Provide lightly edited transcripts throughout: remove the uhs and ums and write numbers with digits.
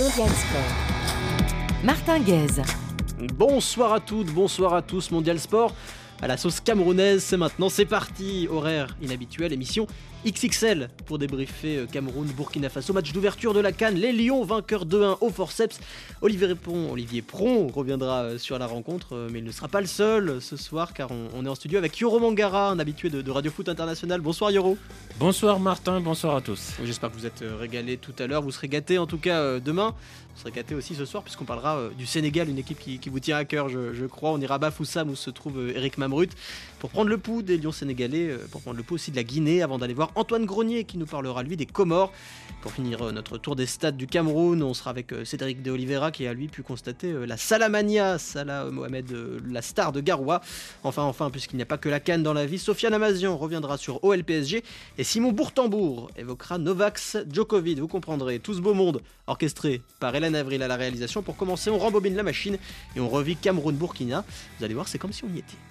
Mondial Sport. Martin Guez. Bonsoir à toutes, bonsoir à tous. Mondial Sport à la sauce camerounaise, c'est maintenant, c'est parti. Horaire inhabituel, émission XXL pour débriefer Cameroun-Burkina Faso. Match d'ouverture de la CAN, les Lions vainqueurs 2-1 au forceps. Olivier Pron reviendra sur la rencontre, mais il ne sera pas le seul ce soir car on est en studio avec Yoro Mangara, un habitué de Radio Foot International. Bonsoir Yoro. Bonsoir Martin, bonsoir à tous. J'espère que vous êtes régalés tout à l'heure, vous serez gâtés en tout cas demain. Vous serez gâtés aussi ce soir puisqu'on parlera du Sénégal, une équipe qui vous tient à cœur je crois. On ira à Bafoussam où se trouve Eric Mamrut pour prendre le pouls des Lions sénégalais, pour prendre le pouls aussi de la Guinée avant d'aller voir Antoine Grenier qui nous parlera lui des Comores. Pour finir notre tour des stades du Cameroun, on sera avec Cédric de Oliveira qui a lui pu constater la Salamania, Salah Mohamed, la star de Garoua. Enfin, puisqu'il n'y a pas que la CAN dans la vie, Sofiane Amazian reviendra sur OL PSG et Simon Bourtambour évoquera Novak Djokovic. Vous comprendrez, tout ce beau monde orchestré par Hélène Avril à la réalisation. Pour commencer, on rembobine la machine et on revit Cameroun-Burkina. Vous allez voir, c'est comme si on y était.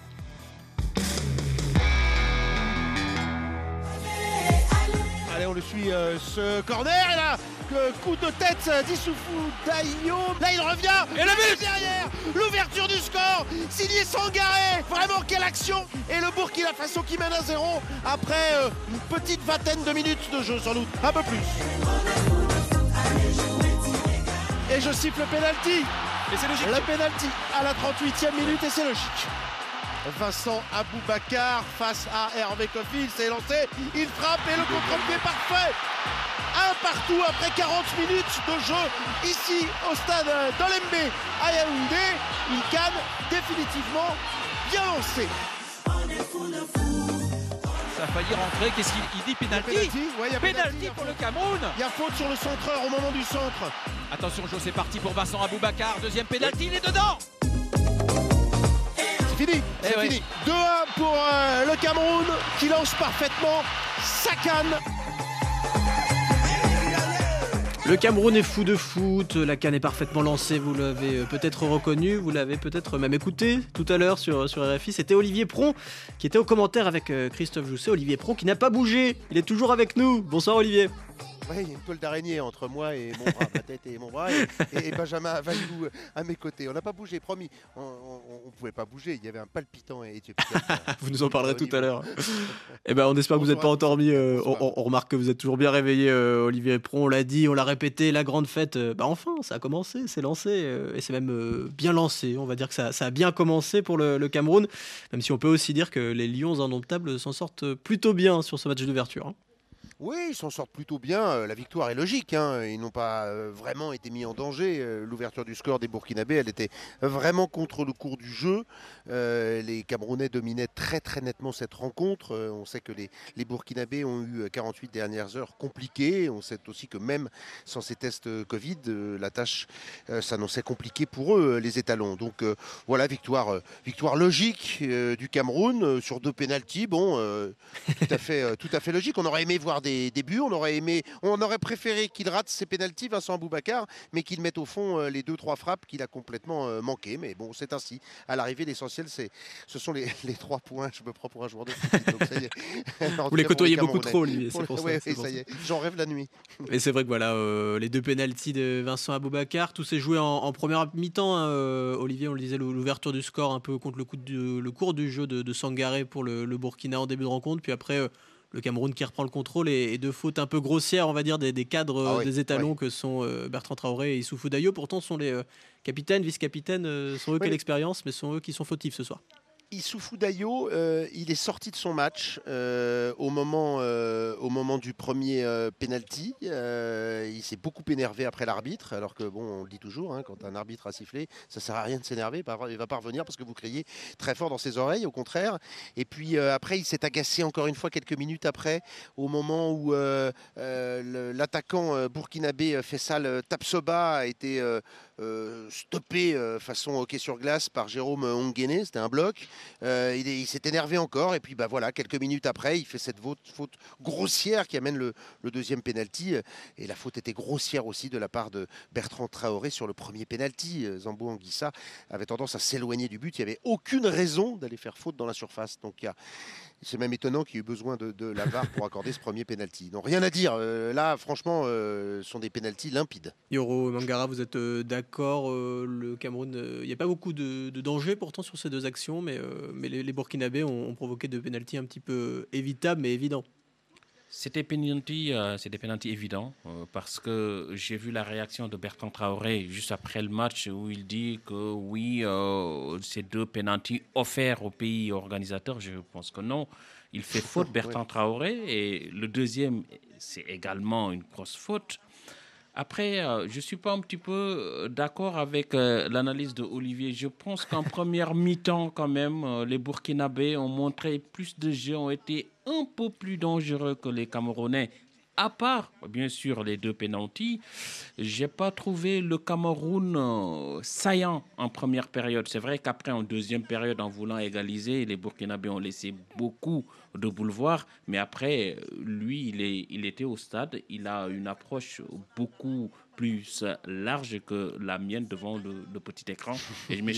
Allez, on le suit ce corner et là, coup de tête d'Issoufou Dayo. Là, il revient et le but derrière, l'ouverture du score, signé Sangaré. Vraiment, quelle action! Et le Burkina Faso qui mène à 0 après une petite vingtaine de minutes de jeu, sans doute, un peu plus. Et je siffle le pénalty. Et c'est logique. Le pénalty à la 38e minute et c'est logique. Vincent Aboubakar face à Hervé Kofi, il s'est lancé, il frappe et le contre-pied parfait. Un partout après 40 minutes de jeu ici au stade d'Olembe à Yaoundé. Une CAN définitivement bien lancée. Ça a failli rentrer, qu'est-ce qu'il dit? Pénalty. Pénalty pour le Cameroun. Il y a faute sur le centreur au moment du centre. Attention, jeu, c'est parti pour Vincent Aboubakar. Deuxième pénalty, il est dedans. Fini, c'est fini. 2-1 pour le Cameroun qui lance parfaitement sa CAN. Le Cameroun est fou de foot, la CAN est parfaitement lancée, vous l'avez peut-être reconnu, vous l'avez peut-être même écouté tout à l'heure sur RFI. C'était Olivier Pron qui était au commentaire avec Christophe Jousset. Olivier Pron qui n'a pas bougé, il est toujours avec nous. Bonsoir Olivier. Oui, il y a une toile d'araignée entre moi et mon bras, ma tête et mon bras, et Benjamin Valou à mes côtés. On n'a pas bougé, promis. On ne pouvait pas bouger, il y avait un palpitant éthiopien. Vous nous en parlerez tout à l'heure. Eh ben, on espère que vous n'êtes pas endormi. On remarque que vous êtes toujours bien réveillé, Olivier Pron. On l'a dit, on l'a répété, la grande fête. Enfin, ça a commencé, c'est lancé. Et c'est même bien lancé. On va dire que ça a bien commencé pour le Cameroun. Même si on peut aussi dire que les Lions indomptables s'en sortent plutôt bien sur ce match d'ouverture. Hein. Oui, ils s'en sortent plutôt bien. La victoire est logique. Ils n'ont pas vraiment été mis en danger. L'ouverture du score des Burkinabés, elle était vraiment contre le cours du jeu. Les Camerounais dominaient très très nettement cette rencontre. On sait que les Burkinabés ont eu 48 dernières heures compliquées. On sait aussi que même sans ces tests Covid, la tâche s'annonçait compliquée pour eux, les étalons. Donc voilà, victoire logique du Cameroun sur 2 pénaltys. Bon, tout à fait logique. On aurait aimé voir des buts, on aurait préféré qu'il rate ses pénaltys, Vincent Aboubakar, mais qu'il mette au fond les 2-3 frappes qu'il a complètement manqué. Mais bon, c'est ainsi. À l'arrivée, l'essentiel, ce sont les 3 points. Je me prends pour un joueur de foot. Donc ça y est. Vous les côtoyez beaucoup trop, lui. C'est pour ça. Oui, ça y est. J'en rêve la nuit. Et c'est vrai que voilà, les 2 pénaltys de Vincent Aboubakar, tout s'est joué en première mi-temps. Olivier, on le disait, l'ouverture du score un peu contre le cours du jeu de Sangaré pour le Burkina en début de rencontre. Puis après, le Cameroun qui reprend le contrôle et 2 fautes un peu grossières, on va dire, des cadres, des étalons que sont Bertrand Traoré et Issoufou Dayo. Pourtant, sont les capitaines, vice-capitaines, sont eux qui ont l'expérience, mais sont eux qui sont fautifs ce soir. Issoufou Dayo, il est sorti de son match au moment du premier penalty. Il s'est beaucoup énervé après l'arbitre, alors que bon, on le dit toujours, quand un arbitre a sifflé, ça sert à rien de s'énerver. Il va pas revenir parce que vous criez très fort dans ses oreilles, au contraire. Et puis après, il s'est agacé encore une fois quelques minutes après, au moment où l'attaquant burkinabé Faisal Tapsoba a été stoppé façon hockey sur glace par Jérôme Onguéné. C'était un bloc. Il s'est énervé encore et puis voilà, quelques minutes après il fait cette faute grossière qui amène le deuxième penalty et la faute était grossière aussi de la part de Bertrand Traoré sur le premier penalty. Zambo Anguissa avait tendance à s'éloigner du but, il n'y avait aucune raison d'aller faire faute dans la surface, donc il C'est même étonnant qu'il y ait eu besoin de la VAR pour accorder ce premier penalty. Donc rien à dire. Là, franchement, ce sont des penaltys limpides. Yoro Mangara, vous êtes d'accord, le Cameroun, il n'y a pas beaucoup de danger pourtant sur ces deux actions, mais les Burkinabés ont provoqué deux pénaltys un petit peu évitables mais évidents. C'est des pénaltys évidents parce que j'ai vu la réaction de Bertrand Traoré juste après le match où il dit que oui, ces deux pénaltys offerts au pays organisateur. Je pense que non. Il fait faute, Bertrand Traoré, et le deuxième, c'est également une grosse faute. Après, je ne suis pas un petit peu d'accord avec l'analyse de Olivier. Je pense qu'en première mi-temps, quand même, les Burkinabés ont montré plus de jeu, ont été un peu plus dangereux que les Camerounais. À part, bien sûr, les deux pénaltys, je n'ai pas trouvé le Cameroun saillant en première période. C'est vrai qu'après, en deuxième période, en voulant égaliser, les Burkinabés ont laissé beaucoup de boulevard. Mais après, lui, il était au stade. Il a une approche beaucoup plus large que la mienne devant le petit écran. Mais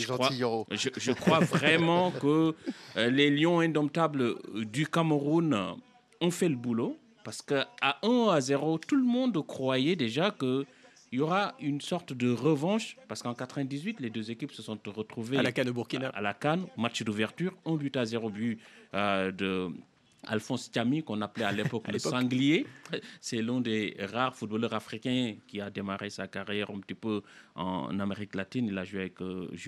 je crois vraiment que les Lions indomptables du Cameroun ont fait le boulot. Parce qu'à 1-0, tout le monde croyait déjà qu'il y aura une sorte de revanche. Parce qu'en 98, les deux équipes se sont retrouvées à la CAN au Burkina. À la CAN, match d'ouverture, 1-0 but de Alphonse Thiami, qu'on appelait à l'époque le sanglier. C'est l'un des rares footballeurs africains qui a démarré sa carrière un petit peu en Amérique latine. Il a joué avec,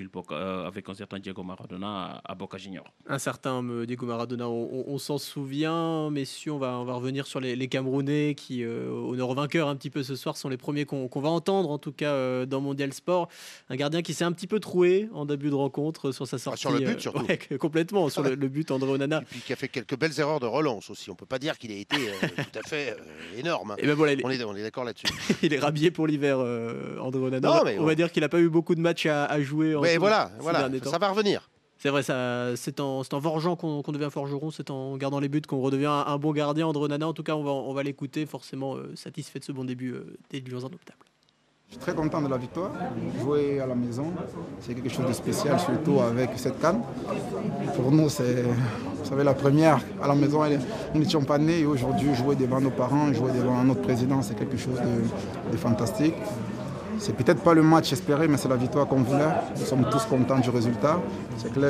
avec un certain Diego Maradona à Boca Juniors. Un certain Diego Maradona, on s'en souvient. Messieurs, on va revenir sur les Camerounais qui, honneur vainqueur un petit peu ce soir, sont les premiers qu'on va entendre, en tout cas dans Mondial Sport. Un gardien qui s'est un petit peu troué en début de rencontre sur sa sortie. Sur le but, surtout. Complètement, sur le but, André Onana. Et puis qui a fait quelques belles erreurs de relance aussi. On peut pas dire qu'il a été tout à fait énorme. Et ben voilà, on est d'accord là-dessus. Il est rhabillé pour l'hiver, André Onana. On va dire qu'il n'a pas eu beaucoup de matchs à jouer. Mais voilà, ça va revenir. C'est vrai, c'est en forgeant qu'on devient forgeron, c'est en gardant les buts qu'on redevient un bon gardien. André Onana, en tout cas, on va l'écouter, forcément satisfait de ce bon début des Lions indomptables. Je suis très content de la victoire. Jouer à la maison, c'est quelque chose de spécial, surtout avec cette CAN. Pour nous, c'est, vous savez, la première à la maison. Nous n'étions pas nés et aujourd'hui, jouer devant nos parents, jouer devant notre président, c'est quelque chose de fantastique. C'est peut-être pas le match espéré, mais c'est la victoire qu'on voulait. Nous sommes tous contents du résultat. C'est clair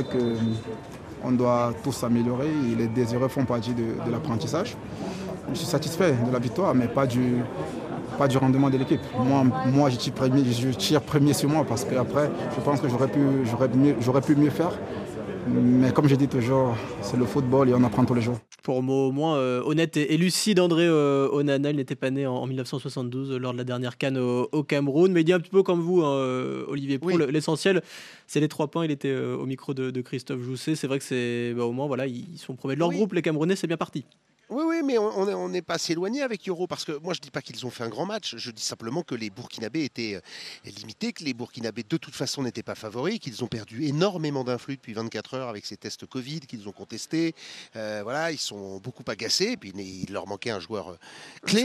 qu'on doit tous s'améliorer et les désirs font partie de l'apprentissage. Je suis satisfait de la victoire, mais pas du rendement de l'équipe. Moi je tire premier sur moi parce qu'après, je pense que j'aurais pu mieux faire. Mais comme je dis toujours, c'est le football et on apprend tous les jours. Pour au moins honnête et lucide, André Onana, il n'était pas né en 1972 lors de la dernière CAN au Cameroun. Mais il dit un petit peu comme vous, Olivier Pro, oui. L'essentiel, c'est les 3 points. Il était au micro de Christophe Jousset. C'est vrai que c'est au moins, voilà, ils sont premiers de leur groupe, les Camerounais, c'est bien parti. Oui, mais on n'est pas si éloigné avec Yoro, parce que moi je ne dis pas qu'ils ont fait un grand match, je dis simplement que les Burkinabés étaient limités, que les Burkinabés de toute façon n'étaient pas favoris, qu'ils ont perdu énormément d'influx depuis 24 heures avec ces tests Covid qu'ils ont contestés. Voilà, ils sont beaucoup agacés, et puis il leur manquait un joueur clé,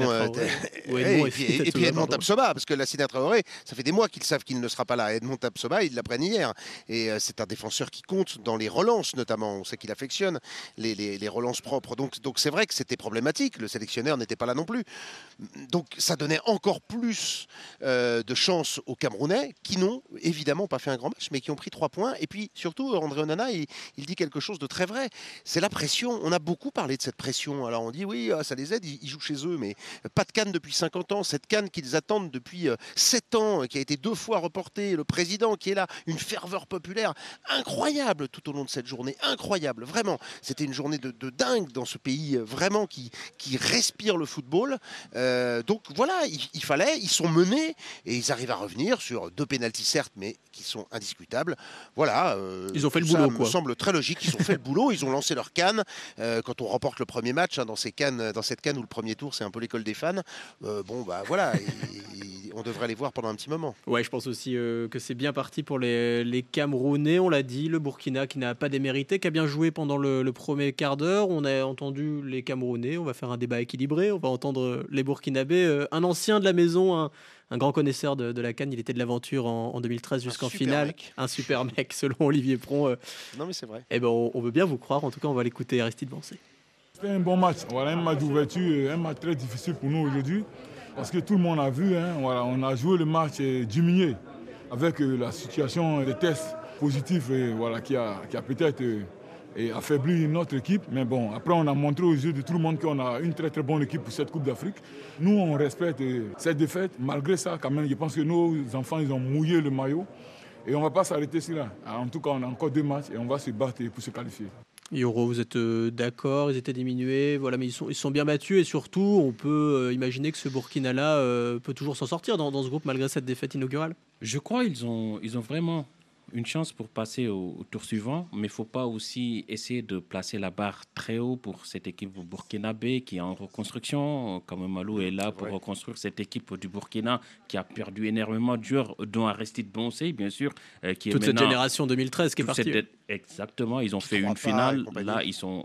et puis Edmond Tapsoba, parce que Lassina Traoré, ça fait des mois qu'ils savent qu'il ne sera pas là. Edmond Tapsoba, ils l'apprennent hier, et c'est un défenseur qui compte dans les relances notamment, on sait qu'il affectionne les relances propres, donc c'est vrai que c'était problématique, le sélectionneur n'était pas là non plus. Donc ça donnait encore plus de chance aux Camerounais qui n'ont évidemment pas fait un grand match, mais qui ont pris 3 points. Et puis surtout, André Onana, il dit quelque chose de très vrai. C'est la pression. On a beaucoup parlé de cette pression. Alors on dit oui, ça les aide, ils jouent chez eux, mais pas de CAN depuis 50 ans. Cette CAN qu'ils attendent depuis 7 ans, qui a été 2 fois reportée, le président qui est là, une ferveur populaire incroyable tout au long de cette journée. Incroyable, vraiment. C'était une journée de dingue dans ce pays vraiment qui respire le football. Donc voilà, il fallait, ils sont menés et ils arrivent à revenir sur 2 pénaltys certes, mais qui sont indiscutables. Voilà. Ils ont fait le boulot, quoi. Ça me semble très logique. Ils ont fait le boulot, ils ont lancé leur CAN. Quand on remporte le premier match dans cette CAN où le premier tour c'est un peu l'école des fans, voilà, on devrait les voir pendant un petit moment. Ouais, je pense aussi que c'est bien parti pour les Camerounais, on l'a dit, le Burkina qui n'a pas démérité, qui a bien joué pendant le premier quart d'heure. On a entendu les Camerounais, on va faire un débat équilibré, on va entendre les Burkinabés. Un ancien de la maison, un grand connaisseur de la CAN, il était de l'aventure en 2013 jusqu'en finale. Mec. Un super mec, selon Olivier Pron. Non mais c'est vrai. Eh ben, on veut bien vous croire, en tout cas on va l'écouter Aristide Bancé. C'était un bon match, voilà, un match d'ouverture, un match très difficile pour nous aujourd'hui. Parce que tout le monde a vu, voilà, on a joué le match diminué avec la situation des tests positifs voilà, qui a peut-être affaibli notre équipe. Mais bon, après on a montré aux yeux de tout le monde qu'on a une très très bonne équipe pour cette Coupe d'Afrique. Nous on respecte cette défaite. Malgré ça, quand même, je pense que nos enfants ils ont mouillé le maillot. Et on ne va pas s'arrêter sur là. Alors, en tout cas, on a encore 2 matchs et on va se battre pour se qualifier. Yoro, vous êtes d'accord, ils étaient diminués, voilà, mais ils sont bien battus et surtout, on peut imaginer que ce Burkina-là peut toujours s'en sortir dans ce groupe malgré cette défaite inaugurale. Je crois qu'ils ont vraiment une chance pour passer au tour suivant, mais il ne faut pas aussi essayer de placer la barre très haut pour cette équipe burkinabé qui est en reconstruction. Kamemalo est là pour reconstruire cette équipe du Burkina qui a perdu énormément de joueurs, dont Aristide Bancé, bien sûr. Qui est toute cette génération 2013 qui est partie. Exactement, ils ont fait une finale. Là, ils sont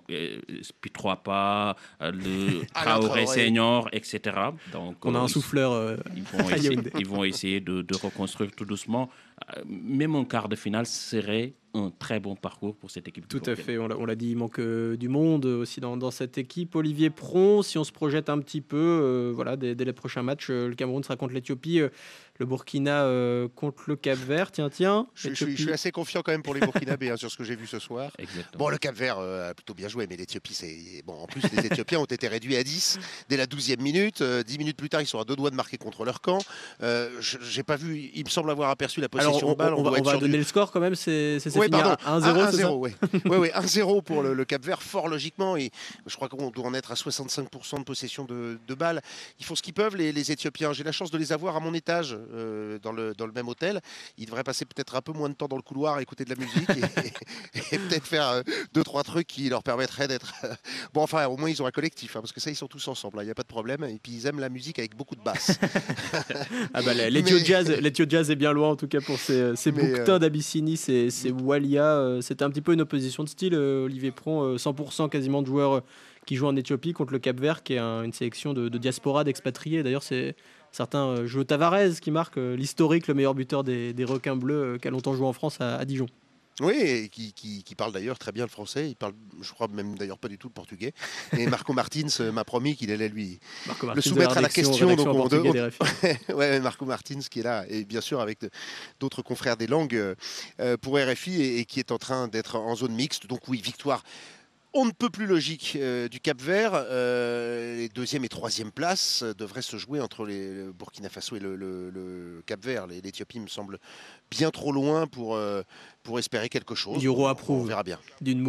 P3 pas, le Traoré Senior, etc. Donc, on a un souffleur. Ils vont essayer de reconstruire tout doucement. Même en quart de finale serait un très bon parcours pour cette équipe. Tout à fait, on l'a dit, il manque du monde aussi dans cette équipe. Olivier Pron, si on se projette un petit peu, voilà, dès les prochains matchs, le Cameroun sera contre l'Éthiopie, le Burkina contre le Cap-Vert. Tiens. Je suis assez confiant quand même pour les Burkinabés sur ce que j'ai vu ce soir. Exactement. Bon, le Cap-Vert a plutôt bien joué, mais l'Éthiopie, c'est... Bon, en plus, les Éthiopiens ont été réduits à 10 dès la 12e minute. 10 minutes plus tard, ils sont à 2 doigts de marquer contre leur camp. J'ai pas vu, il me semble avoir aperçu la possession de balle. On va donner le score quand même, c'est fini pardon, 1-0, 1-0, oui. 1-0 pour le Cap-Vert, fort logiquement. Et je crois qu'on doit en être à 65% de possession de balles. Ils font ce qu'ils peuvent, les Éthiopiens. J'ai la chance de les avoir à mon étage, dans le même hôtel. Ils devraient passer peut-être un peu moins de temps dans le couloir, écouter de la musique et peut-être faire 2-3 trucs qui leur permettraient d'être... Bon, enfin, au moins, ils ont un collectif, parce que ça, ils sont tous ensemble. Il n'y a pas de problème. Et puis, ils aiment la musique avec beaucoup de basse. L'Ethio Jazz est bien loin, en tout cas, pour ces bouquetins d'Abyssinie, ces Walia. C'était un petit peu une opposition de style, Olivier Pron, 100% quasiment de joueurs qui jouent en Éthiopie contre le Cap-Vert, qui est une sélection de diaspora, d'expatriés. D'ailleurs, c'est certains jouent Tavares qui marque l'historique, le meilleur buteur des requins bleus qui a longtemps joué en France à Dijon. Oui, et qui parle d'ailleurs très bien le français. Il parle, je crois même d'ailleurs pas du tout le portugais. Et Marco Martins m'a promis qu'il allait lui le soumettre à la question. Donc Marco Martins qui est là, et bien sûr avec d'autres confrères des langues pour RFI et qui est en train d'être en zone mixte. Donc oui, victoire on ne peut plus logique du Cap-Vert. Les 2e et 3e places devraient se jouer entre le Burkina Faso et le Cap-Vert. L'Éthiopie me semble bien trop loin pour espérer quelque chose. Yoro approuve. On verra bien.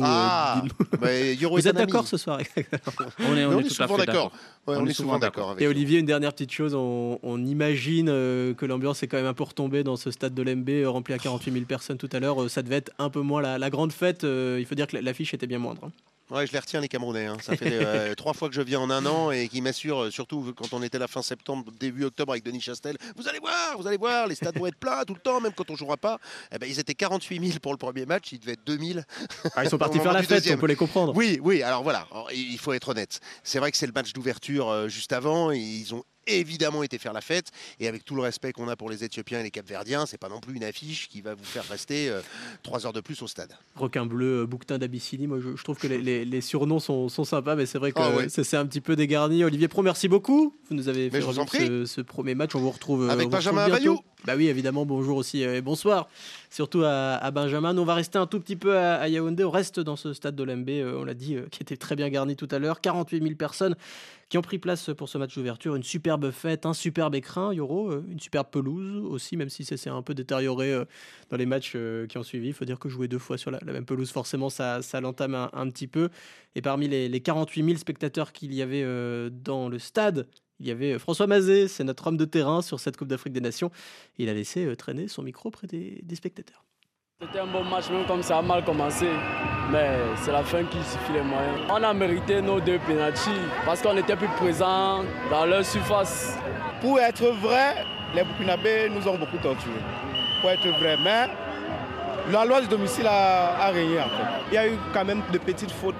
Vous êtes d'accord ce soir? On est souvent d'accord. On est souvent d'accord. Et Olivier, une dernière petite chose. On imagine que l'ambiance est quand même un peu retombée dans ce stade de l'MB rempli à 48 000 personnes tout à l'heure. Ça devait être un peu moins la grande fête. Il faut dire que l'affiche était bien moindre. Ouais, je les retiens les Camerounais. Ça fait 3 fois que je viens en un an et qui m'assurent, surtout quand on était là fin septembre, début octobre avec Denis Chastel, vous allez voir, les stades vont être pleins tout le temps, même quand on jouera pas. Ils étaient 48 000 pour le premier match, ils devaient être 2 000. Ils sont partis faire la fête, on peut les comprendre. Oui, alors voilà, il faut être honnête. C'est vrai que c'est le match d'ouverture juste avant et ils ont évidemment été faire la fête, et avec tout le respect qu'on a pour les Éthiopiens et les Capverdiens, c'est pas non plus une affiche qui va vous faire rester 3 heures de plus au stade. Requin bleu, bouquetin d'Abyssinie, moi je trouve que les surnoms sont sympas, mais c'est vrai que c'est un petit peu dégarni. Olivier Pron, merci beaucoup, vous nous avez fait ce premier match, on vous retrouve avec Benjamin Bayou. Bah oui, évidemment, bonjour aussi et bonsoir, surtout à Benjamin. Nous, on va rester un tout petit peu à Yaoundé, on reste dans ce stade de l'MB, on l'a dit, qui était très bien garni tout à l'heure, 48 000 personnes qui ont pris place pour ce match d'ouverture, une superbe fête, un superbe écrin, Yoro, une superbe pelouse aussi, même si ça s'est un peu détérioré dans les matchs qui ont suivi. Il faut dire que jouer 2 fois sur la même pelouse, forcément, ça l'entame un petit peu. Et parmi les 48 000 spectateurs qu'il y avait dans le stade, il y avait François Mazet, c'est notre homme de terrain sur cette Coupe d'Afrique des Nations. Il a laissé traîner son micro près des spectateurs. C'était un bon match, même comme ça a mal commencé. Mais c'est la fin qui suffit les moyens. On a mérité nos 2 pénaltys parce qu'on était plus présents dans leur surface. Pour être vrai, Les Burkinabés nous ont beaucoup torturés, pour être vrai. Mais la loi du domicile a régné en fait. Il y a eu quand même de petites fautes.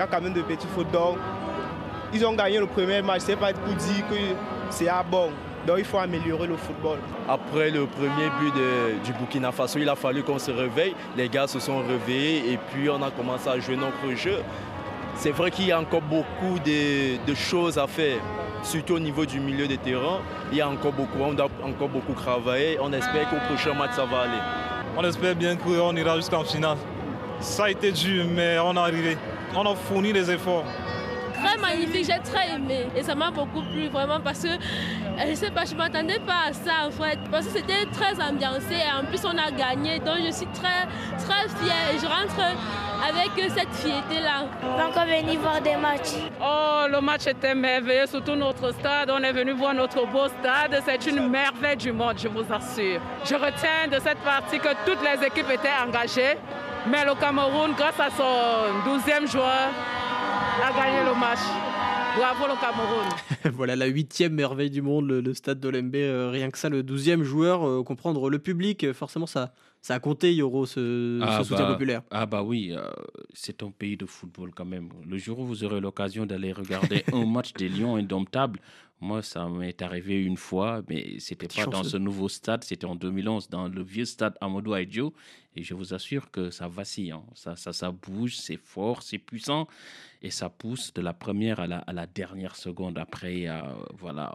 Donc, ils ont gagné le premier match. C'est pas pour dire que c'est bon. Donc il faut améliorer le football. Après le premier but du Burkina Faso, il a fallu qu'on se réveille. Les gars se sont réveillés et puis on a commencé à jouer notre jeu. C'est vrai qu'il y a encore beaucoup de choses à faire, surtout au niveau du milieu de terrain. Il y a encore beaucoup, on doit encore beaucoup travailler. On espère qu'au prochain match, ça va aller. On espère bien qu'on ira jusqu'en finale. Ça a été dur, mais on est arrivé. On a fourni des efforts. Très magnifique, j'ai très aimé et ça m'a beaucoup plu vraiment parce que je sais pas, je m'attendais pas à ça en fait parce que c'était très ambiancé et en plus on a gagné donc je suis très fière et je rentre avec cette fierté là. On va encore venir voir des matchs. Oh, le match était merveilleux, surtout notre stade, on est venu voir notre beau stade, c'est une merveille du monde, je vous assure. Je retiens de cette partie que toutes les équipes étaient engagées, mais le Cameroun, grâce à son 12e joueur, a gagné le match. Bravo le Cameroun. Voilà la 8e merveille du monde, le stade d'Olembe. Rien que ça, le 12e joueur, comprendre le public, forcément ça a compté, Yoro, ce soutien populaire. Ah bah oui, c'est un pays de football quand même. Le jour où vous aurez l'occasion d'aller regarder un match des Lions indomptables, moi ça m'est arrivé une fois, mais c'était pas dans ce nouveau stade, c'était en 2011 dans le vieux stade Amadou Ahidjo. Et je vous assure que ça vacille, hein. Ça bouge, c'est fort, c'est puissant. Et ça pousse de la première à la dernière seconde. Après, voilà,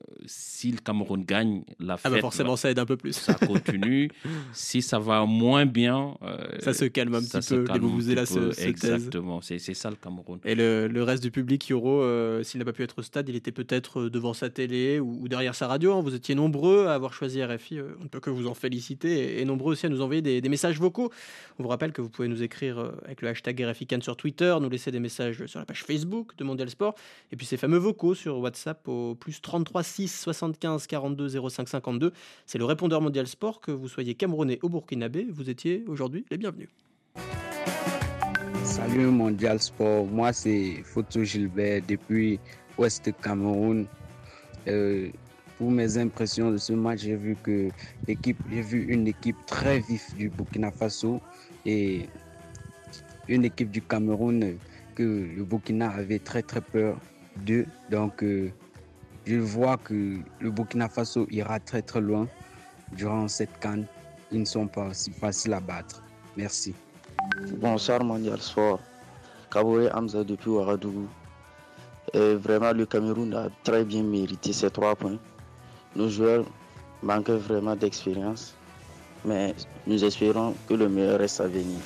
si le Cameroun gagne, la fête... forcément, ça aide un peu plus. Ça continue. Si ça va moins bien... ça se calme un petit peu. Les vuvuzela se taisent. Exactement, c'est ça le Cameroun. Et le reste du public, Yoro, s'il n'a pas pu être au stade, il était peut-être devant sa télé ou derrière sa radio. Hein. Vous étiez nombreux à avoir choisi RFI. On ne peut que vous en féliciter. Et nombreux aussi à nous envoyer des messages vocaux. On vous rappelle que vous pouvez nous écrire avec le hashtag RFICAN sur Twitter, nous laisser des messages sur la page Facebook de Mondial Sport, et puis ces fameux vocaux sur WhatsApp au plus 33 6 75 42 05 52. C'est le répondeur Mondial Sport. Que vous soyez camerounais ou burkinabé, vous étiez aujourd'hui les bienvenus. Salut Mondial Sport, moi c'est Foto Gilbert depuis Ouest Cameroun. Pour mes impressions de ce match, j'ai vu une équipe très vive du Burkina Faso et une équipe du Cameroun que le Burkina avait très peur d'eux. Donc je vois que le Burkina Faso ira très loin durant cette CAN. Ils ne sont pas si faciles à battre. Merci. Bonsoir Mondial Sport. Kaboé Hamza depuis Ouagadougou. Et vraiment le Cameroun a très bien mérité ces 3 points. Nos joueurs manquaient vraiment d'expérience, mais nous espérons que le meilleur reste à venir.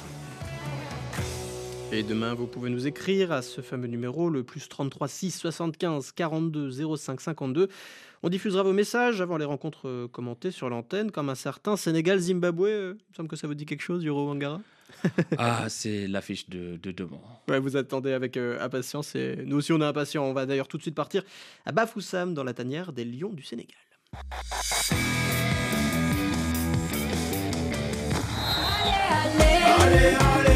Et demain, vous pouvez nous écrire à ce fameux numéro, le plus 33 6 75 42 05 52. On diffusera vos messages avant les rencontres commentées sur l'antenne, comme un certain Sénégal-Zimbabwe. Il me semble que ça vous dit quelque chose, Yoro Wangara. Ah, c'est l'affiche de demain. Ouais, vous attendez avec impatience. Et nous aussi, on est impatients. On va d'ailleurs tout de suite partir à Bafoussam, dans la tanière des Lions du Sénégal. Allez,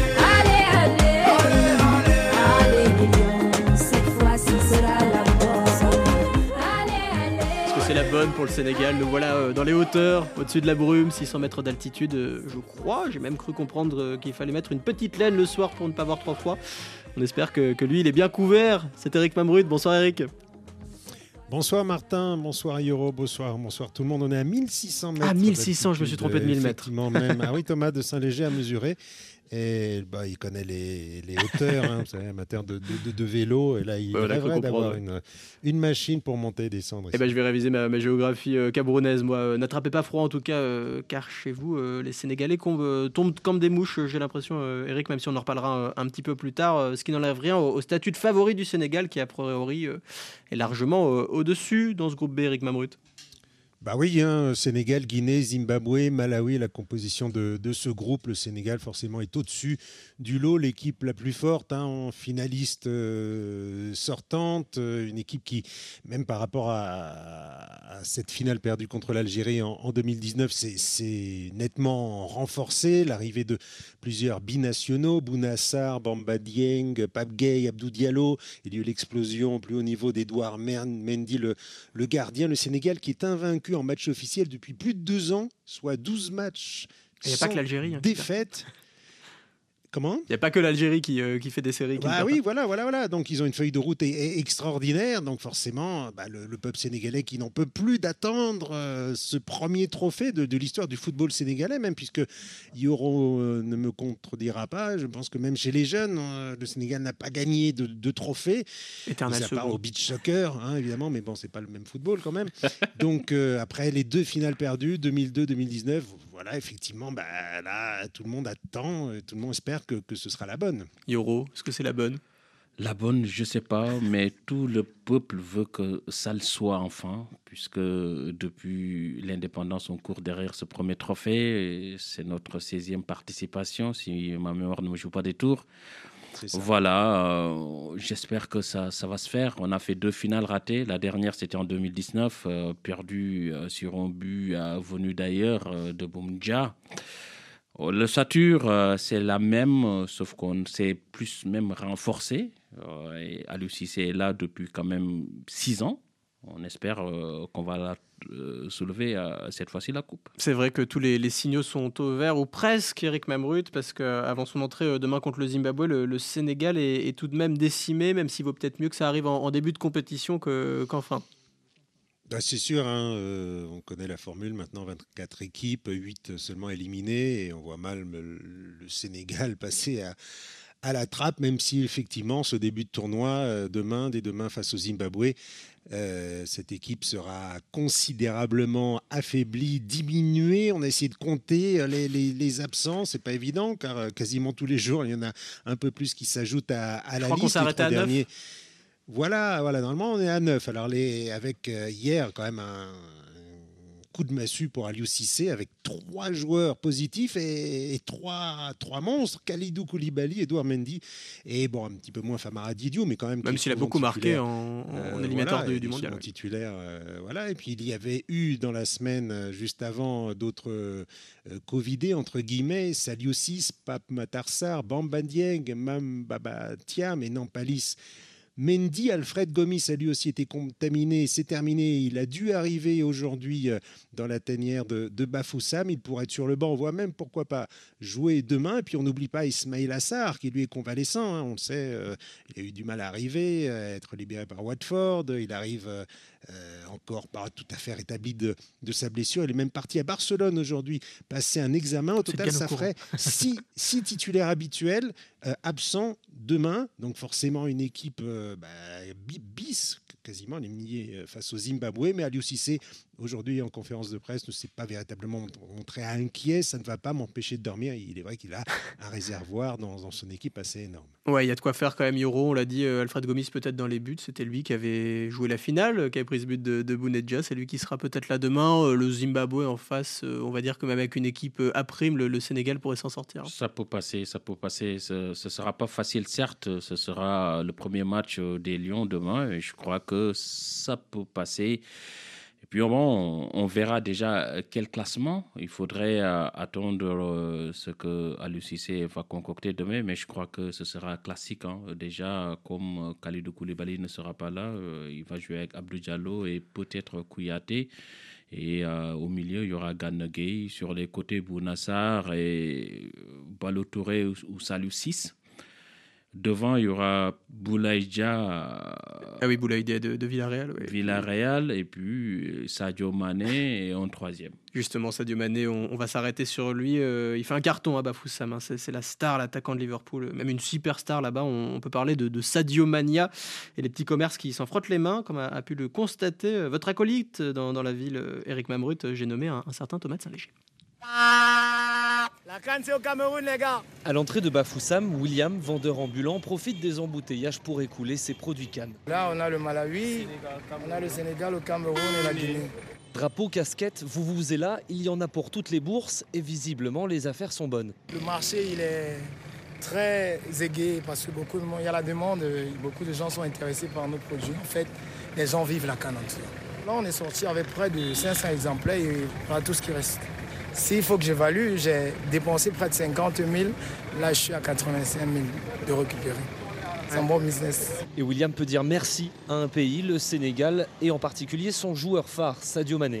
c'est la bonne pour le Sénégal. Nous voilà dans les hauteurs, au-dessus de la brume, 600 mètres d'altitude. Je crois, j'ai même cru comprendre qu'il fallait mettre une petite laine le soir pour ne pas avoir trop froid. On espère que lui, il est bien couvert. C'est Eric Mamrud. Bonsoir Eric. Bonsoir Martin, bonsoir Yoro, bonsoir tout le monde. On est à 1600 mètres. Ah, 1600, je me suis trompé de 1000 mètres. Même. Ah oui, Thomas de Saint-Léger a mesuré. Et il connaît les hauteurs, hein, vous savez, amateur de vélo. Et là, il rêverait d'avoir une machine pour monter et descendre. Je vais réviser ma géographie camerounaise. Moi, n'attrapez pas froid en tout cas, car chez vous, les Sénégalais tombent comme des mouches, j'ai l'impression, Eric, même si on en reparlera un petit peu plus tard. Ce qui n'enlève rien au statut de favori du Sénégal, qui a priori est largement au-dessus dans ce groupe B, Eric Mamrut. Bah oui, Sénégal, Guinée, Zimbabwe, Malawi, la composition de ce groupe. Le Sénégal, forcément, est au-dessus du lot. L'équipe la plus forte, en finaliste sortante. Une équipe qui, même par rapport à cette finale perdue contre l'Algérie en 2019, c'est nettement renforcée. L'arrivée de plusieurs binationaux, Bouna Sarr, Bamba Dieng, Pape Gueye, Abdou Diallo. Il y a eu l'explosion au plus haut niveau d'Edouard Mendy, le gardien. Le Sénégal qui est invaincu en match officiel depuis plus de 2 ans, soit 12 matchs. Il n'y a pas que l'Algérie. Défaite. Comment ? Il n'y a pas que l'Algérie qui fait des séries. Oui, voilà. Donc, ils ont une feuille de route extraordinaire. Donc, forcément, le peuple sénégalais qui n'en peut plus d'attendre ce premier trophée de l'histoire du football sénégalais, même puisque Yoro ne me contredira pas. Je pense que même chez les jeunes, le Sénégal n'a pas gagné de trophée. Éternel à part second. au beach soccer, hein, évidemment, mais bon, c'est pas le même football quand même. Donc, après les 2 finales perdues, 2002-2019, voilà, effectivement, là, tout le monde attend, tout le monde espère que ce sera la bonne. Yoro, est-ce que c'est la bonne ? La bonne, je ne sais pas, mais tout le peuple veut que ça le soit enfin, puisque depuis l'indépendance, on court derrière ce premier trophée. C'est notre 16e participation, si ma mémoire ne me joue pas des tours. Voilà, j'espère que ça va se faire. On a fait 2 finales ratées. La dernière, c'était en 2019, perdue sur un but venu d'ailleurs, de Boumdja. Le Satur, c'est la même, sauf qu'on s'est plus même renforcé. Et Aliou Cissé est là depuis quand même 6 ans. On espère qu'on va soulever cette fois-ci la coupe. C'est vrai que tous les signaux sont au vert, ou presque, Eric Mamrut, parce qu'avant son entrée demain contre le Zimbabwe, le Sénégal est tout de même décimé, même s'il vaut peut-être mieux que ça arrive en début de compétition qu'en fin. C'est sûr, on connaît la formule maintenant, 24 équipes, 8 seulement éliminées, et on voit mal le Sénégal passer à la trappe, même si effectivement ce début de tournoi, dès demain face au Zimbabwe, cette équipe sera considérablement affaiblie, diminuée. On a essayé de compter les absents, c'est pas évident, car quasiment tous les jours, il y en a un peu plus qui s'ajoutent à la liste. Je crois qu'on s'est arrêté à 9. Voilà, normalement on est à 9. Alors avec hier quand même un coup de massue pour Aliou Cissé avec 3 joueurs positifs et 3 monstres, Kalidou Koulibaly, Edouard Mendy et bon un petit peu moins Famara Diédhiou, mais quand même s'il a beaucoup marqué en éliminatoire du mondial. Ouais. Titulaire, voilà. Et puis il y avait eu dans la semaine juste avant d'autres Covidés entre guillemets, Saliou Ciss, Pape Matar Sarr, Bamba Dieng, Mam Baba Thiam et Nampalis. Mendy, Alfred Gomis a lui aussi été contaminé, c'est terminé. Il a dû arriver aujourd'hui dans la tanière de Bafoussam. Il pourrait être sur le banc. On voit même pourquoi pas jouer demain. Et puis on n'oublie pas Ismaïla Assar qui lui est convalescent. On le sait, il a eu du mal à arriver, à être libéré par Watford. Il arrive encore pas tout à fait rétabli de sa blessure. Il est même parti à Barcelone aujourd'hui passer un examen. Au total, ça ferait 6 titulaires habituels absents demain. Donc forcément une équipe bis, quasiment éliminé face au Zimbabwe. Mais Aliou Cissé, aujourd'hui en conférence de presse, ne s'est pas véritablement montré inquiet. Ça ne va pas m'empêcher de dormir. Il est vrai qu'il a un réservoir dans son équipe assez énorme. Ouais, il y a de quoi faire quand même, Yoro. On l'a dit, Alfred Gomis peut-être dans les buts. C'était lui qui avait joué la finale, qui avait pris ce but de Bounedjah. C'est lui qui sera peut-être là demain. Le Zimbabwe en face, on va dire que même avec une équipe à prime, le Sénégal pourrait s'en sortir. Ça peut passer. Ce sera pas facile, certes. Ce sera le premier match des Lions demain. Et je crois que ça peut passer. Et puis on verra déjà quel classement. Il faudrait attendre ce que Aliou Cissé va concocter demain, mais je crois que ce sera classique. Déjà, comme Kalidou Koulibaly ne sera pas là, il va jouer avec Abdou Diallo et peut-être Kouyaté. Et au milieu, il y aura Gana Gueye. Sur les côtés, Bounassar et Ballo Touré ou Saliou Ciss. Devant, il y aura Boulaïdia. Boulaïdia de Villarreal. Ouais. Villarreal, et puis Sadio Mané et en 3e. Justement, Sadio Mané, on va s'arrêter sur lui. Il fait un carton à Bafoussam. C'est la star, l'attaquant de Liverpool. Même une superstar là-bas. On peut parler de Sadio Mania et les petits commerces qui s'en frottent les mains, comme a pu le constater votre acolyte dans la ville, Eric Mamrut. J'ai nommé un certain Thomas de Saint-Léger. La canne, c'est au Cameroun, les gars. À l'entrée de Bafoussam, William, vendeur ambulant, profite des embouteillages pour écouler ses produits cannes. Là, on a le Malawi, on a le Sénégal, le Cameroun et la Guinée. Drapeau, casquette, vous êtes là, il y en a pour toutes les bourses et visiblement, les affaires sont bonnes. Le marché, il est très aigué parce que beaucoup de monde, il y a la demande, beaucoup de gens sont intéressés par nos produits. En fait, les gens vivent la canne entière. Là, on est sorti avec près de 500 exemplaires et voilà tout ce qui reste. S'il faut que j'évalue, j'ai dépensé près de 50 000. Là, je suis à 85 000 de récupérer. C'est un bon business. Et William peut dire merci à un pays, le Sénégal, et en particulier son joueur phare, Sadio Mané.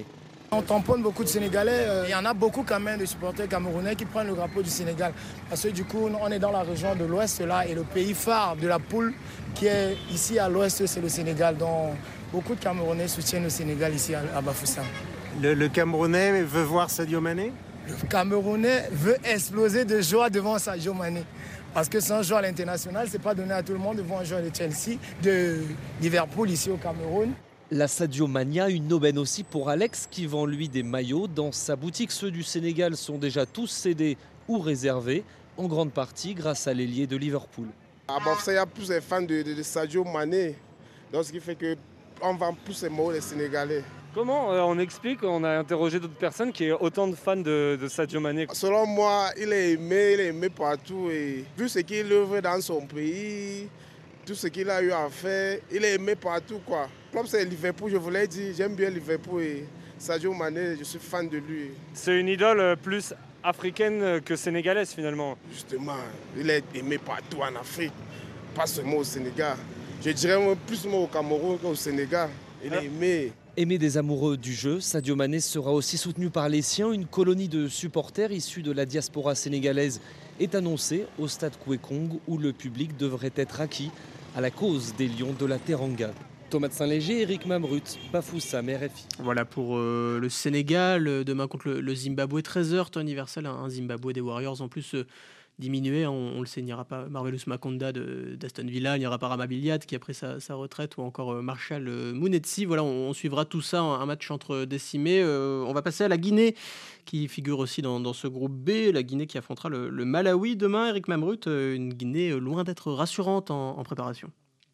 On tamponne beaucoup de Sénégalais. Il y en a beaucoup quand même de supporters camerounais qui prennent le drapeau du Sénégal. Parce que du coup, on est dans la région de l'Ouest là et le pays phare de la poule qui est ici à l'Ouest, c'est le Sénégal. Donc beaucoup de Camerounais soutiennent le Sénégal ici à Bafoussam. Le Camerounais veut voir Sadio Mané ? Le Camerounais veut exploser de joie devant Sadio Mané. Parce que c'est un joueur à l'international, c'est pas donné à tout le monde de voir un joueur de Chelsea, de Liverpool ici au Cameroun. La Sadio Mania, une aubaine aussi pour Alex qui vend lui des maillots dans sa boutique. Ceux du Sénégal sont déjà tous cédés ou réservés, en grande partie grâce à l'ailier de Liverpool. À Bafoussam, il y a plus de fans de Sadio Mané, donc ce qui fait qu'on vend plus les maillots des Sénégalais. Comment on explique, on a interrogé d'autres personnes, qui est autant de fans de Sadio Mané? Selon moi, il est aimé partout et vu ce qu'il œuvre dans son pays, tout ce qu'il a eu à faire, il est aimé partout quoi. Comme c'est Liverpool, je vous l'ai dit, j'aime bien Liverpool et Sadio Mané, je suis fan de lui. C'est une idole plus africaine que sénégalaise finalement. Justement, il est aimé partout en Afrique, pas seulement au Sénégal. Je dirais plus au Cameroun qu'au Sénégal, il est aimé. Aimé des amoureux du jeu, Sadio Mané sera aussi soutenu par les siens. Une colonie de supporters issus de la diaspora sénégalaise est annoncée au stade Kouekong où le public devrait être acquis à la cause des Lions de la Teranga. Thomas de Saint-Léger, Eric Mamrut, Bafoussam, RFI. Voilà pour le Sénégal, demain contre le Zimbabwe, 13h, temps universel, un Zimbabwe des Warriors en plus diminué, on le sait, il n'y aura pas Marvelous Makonda d'Aston Villa, il n'y aura pas Ramabiliat qui a pris sa retraite ou encore Marshall Mounetsi. Voilà, on suivra tout ça, un match entre décimés. On va passer à la Guinée qui figure aussi dans ce groupe B, la Guinée qui affrontera le Malawi demain. Eric Mamrut, une Guinée loin d'être rassurante en préparation.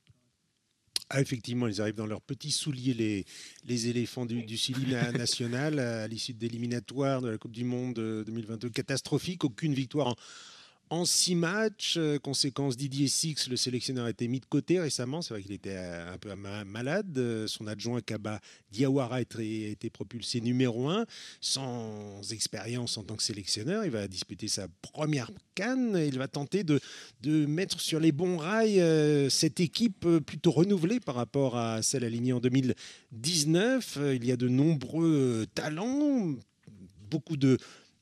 Ah, effectivement, ils arrivent dans leurs petits souliers, les éléphants du Chili national, à l'issue de l'éliminatoire de la Coupe du Monde 2022. Catastrophique, aucune victoire en 6 matchs. Conséquence, Didier Six, le sélectionneur, a été mis de côté récemment. C'est vrai qu'il était un peu malade. Son adjoint, Kaba Diawara, a été propulsé numéro 1. Sans expérience en tant que sélectionneur, il va disputer sa première CAN. Il va tenter de mettre sur les bons rails cette équipe plutôt renouvelée par rapport à celle alignée en 2019. Il y a de nombreux talents, beaucoup de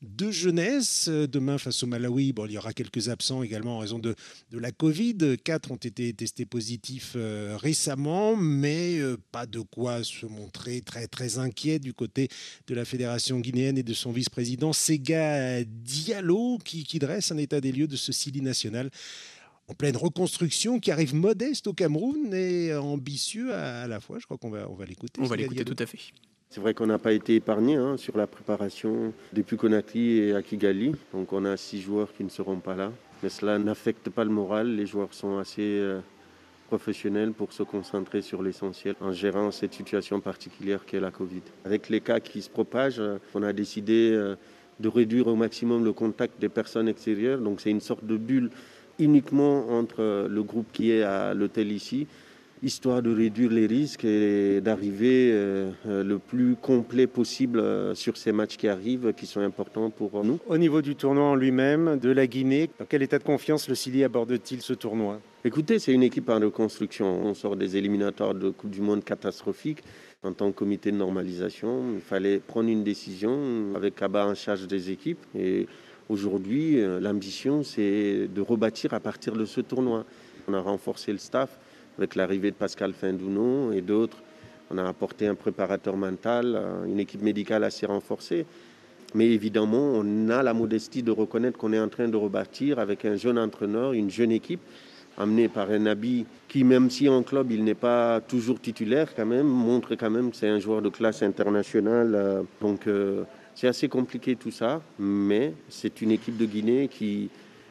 jeunesse. Demain, face au Malawi, il y aura quelques absents également en raison de la Covid. 4 ont été testés positifs récemment, mais pas de quoi se montrer très, très inquiet du côté de la Fédération guinéenne et de son vice-président Sega Diallo, qui dresse un état des lieux de ce Chili national en pleine reconstruction, qui arrive modeste au Cameroun et ambitieux à la fois. Je crois qu'on va l'écouter. On va l'écouter tout à fait. C'est vrai qu'on n'a pas été épargné sur la préparation depuis Conakry et à Kigali. Donc on a 6 joueurs qui ne seront pas là. Mais cela n'affecte pas le moral. Les joueurs sont assez professionnels pour se concentrer sur l'essentiel en gérant cette situation particulière qu'est la Covid. Avec les cas qui se propagent, on a décidé de réduire au maximum le contact des personnes extérieures. Donc c'est une sorte de bulle uniquement entre le groupe qui est à l'hôtel ici, histoire de réduire les risques et d'arriver le plus complet possible sur ces matchs qui arrivent, qui sont importants pour nous. Au niveau du tournoi en lui-même, de la Guinée, dans quel état de confiance le Chili aborde-t-il ce tournoi ? Écoutez, c'est une équipe en reconstruction. On sort des éliminatoires de Coupe du Monde catastrophiques. En tant que comité de normalisation, il fallait prendre une décision avec Kaba en charge des équipes. Et aujourd'hui, l'ambition, c'est de rebâtir à partir de ce tournoi. On a renforcé le staff avec l'arrivée de Pascal Findouno et d'autres. On a apporté un préparateur mental, une équipe médicale assez renforcée. Mais évidemment, on a la modestie de reconnaître qu'on est en train de rebâtir avec un jeune entraîneur, une jeune équipe, amenée par un Nabi qui, même si en club, il n'est pas toujours titulaire, quand même, montre quand même que c'est un joueur de classe internationale. Donc, c'est assez compliqué tout ça, mais c'est une équipe de Guinée qui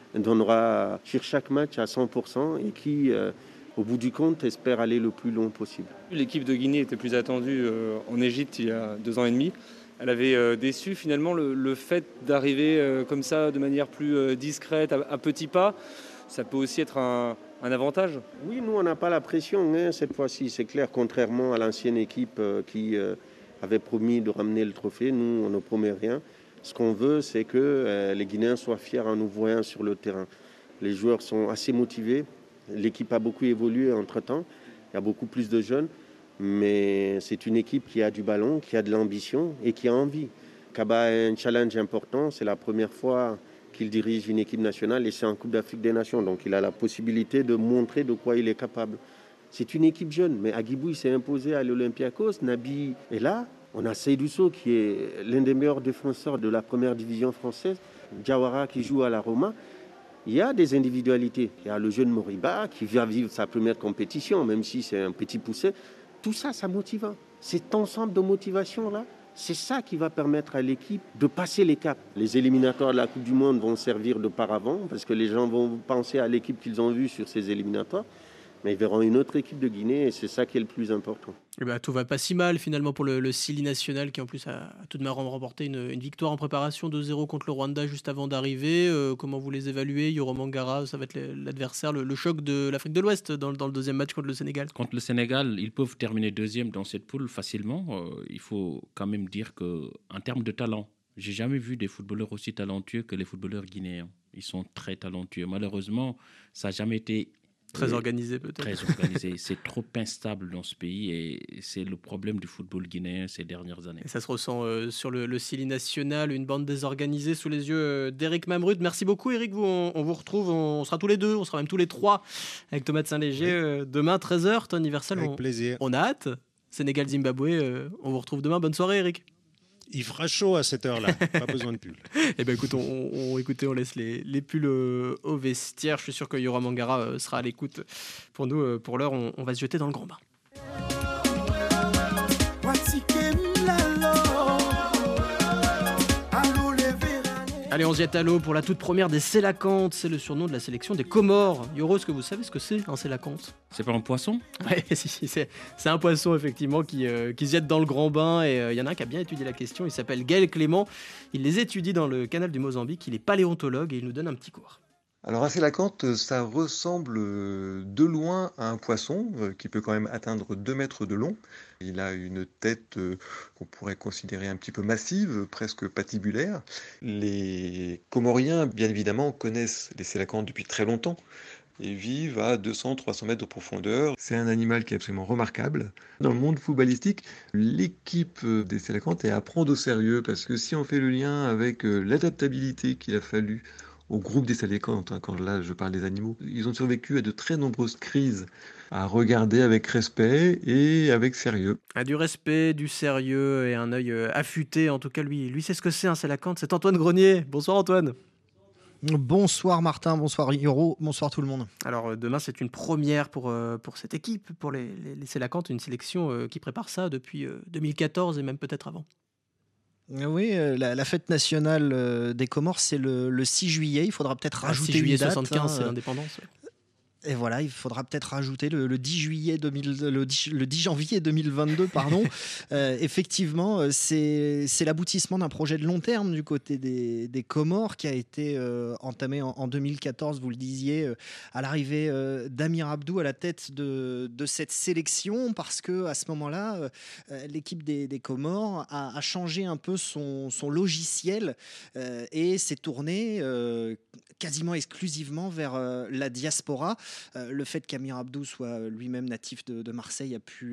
donnera sur chaque match à 100% et qui, au bout du compte, espère aller le plus loin possible. L'équipe de Guinée était plus attendue en Égypte il y a 2 ans et demi. Elle avait déçu finalement le fait d'arriver comme ça de manière plus discrète, à petits pas. Ça peut aussi être un avantage. Oui, nous, on n'a pas la pression cette fois-ci, c'est clair, contrairement à l'ancienne équipe qui avait promis de ramener le trophée. Nous, on ne promet rien. Ce qu'on veut, c'est que les Guinéens soient fiers en nous voyant sur le terrain. Les joueurs sont assez motivés. L'équipe a beaucoup évolué entre-temps. Il y a beaucoup plus de jeunes. Mais c'est une équipe qui a du ballon, qui a de l'ambition et qui a envie. Kaba a un challenge important, c'est la première fois qu'il dirige une équipe nationale et c'est en Coupe d'Afrique des Nations. Donc il a la possibilité de montrer de quoi il est capable. C'est une équipe jeune, mais Agibou il s'est imposé à l'Olympiakos, Nabi est là. On a Seydou Sow qui est l'un des meilleurs défenseurs de la première division française, Diawara qui joue à la Roma. Il y a des individualités. Il y a le jeune Moriba qui vient vivre sa première compétition, même si c'est un petit poussé. Tout ça, ça motive. Cet ensemble de motivation-là, c'est ça qui va permettre à l'équipe de passer les caps. Les éliminatoires de la Coupe du Monde vont servir de paravent parce que les gens vont penser à l'équipe qu'ils ont vue sur ces éliminatoires. Mais ils verront une autre équipe de Guinée et c'est ça qui est le plus important. Et tout va pas si mal finalement pour le Sili national qui en plus a tout de même remporté une victoire en préparation 2-0 contre le Rwanda juste avant d'arriver. Comment vous les évaluez? Yoro Mangara, ça va être l'adversaire, le choc de l'Afrique de l'Ouest dans le deuxième match contre le Sénégal. Contre le Sénégal, ils peuvent terminer deuxième dans cette poule facilement. Il faut quand même dire qu'en termes de talent, j'ai jamais vu des footballeurs aussi talentueux que les footballeurs guinéens. Ils sont très talentueux. Malheureusement, ça n'a jamais été très organisé peut-être. Très organisé. C'est trop instable dans ce pays et c'est le problème du football guinéen ces dernières années. Et ça se ressent sur le Sili national, une bande désorganisée sous les yeux d'Éric Mamrut. Merci beaucoup Éric, on vous retrouve, on sera tous les deux, on sera même tous les trois avec Thomas de Saint-Léger demain 13h, ton anniversaire. Avec plaisir. On a hâte. Sénégal-Zimbabwe, on vous retrouve demain. Bonne soirée Éric. Il fera chaud à cette heure-là, pas besoin de pull. Eh ben écoute, on laisse les pulls au vestiaire. Je suis sûr que Yoro Mangara sera à l'écoute pour nous. Pour l'heure, on va se jeter dans le grand bain. Allez, on se jette à l'eau pour la toute première des sélacantes. C'est le surnom de la sélection des Comores. Yoro, est-ce que vous savez ce que c'est un sélacante? C'est pas un poisson? Ouais, si, c'est un poisson effectivement qui se jette dans le grand bain. Et il y en a un qui a bien étudié la question. Il s'appelle Gaël Clément. Il les étudie dans le canal du Mozambique. Il est paléontologue et il nous donne un petit cours. Alors un sélacanthe, ça ressemble de loin à un poisson qui peut quand même atteindre 2 mètres de long. Il a une tête qu'on pourrait considérer un petit peu massive, presque patibulaire. Les Comoriens, bien évidemment, connaissent les sélacanthes depuis très longtemps et vivent à 200-300 mètres de profondeur. C'est un animal qui est absolument remarquable. Dans le monde footballistique, l'équipe des sélacanthes est à prendre au sérieux parce que si on fait le lien avec l'adaptabilité qu'il a fallu au groupe des sélacanthes, quand là je parle des animaux, ils ont survécu à de très nombreuses crises, à regarder avec respect et avec sérieux. Du respect, du sérieux et un œil affûté, en tout cas lui c'est ce que c'est un sélacanthe, c'est Antoine Grenier. Bonsoir Antoine. Bonsoir Martin, bonsoir Yoro, bonsoir tout le monde. Alors demain c'est une première pour cette équipe, pour les sélacanthes, une sélection qui prépare ça depuis 2014 et même peut-être avant. Oui, la fête nationale des Comores, c'est le 6 juillet. Il faudra peut-être rajouter 6 juillet une date. 75, c'est l'indépendance. Ouais. Et voilà, il faudra peut-être rajouter le 10 janvier 2022, pardon. Effectivement, c'est l'aboutissement d'un projet de long terme du côté des Comores qui a été entamé en 2014, vous le disiez, à l'arrivée d'Amir Abdou à la tête de cette sélection, parce que à ce moment-là, l'équipe des Comores a changé un peu son logiciel et s'est tournée quasiment exclusivement vers la diaspora. Le fait qu'Amir Abdou soit lui-même natif de Marseille a pu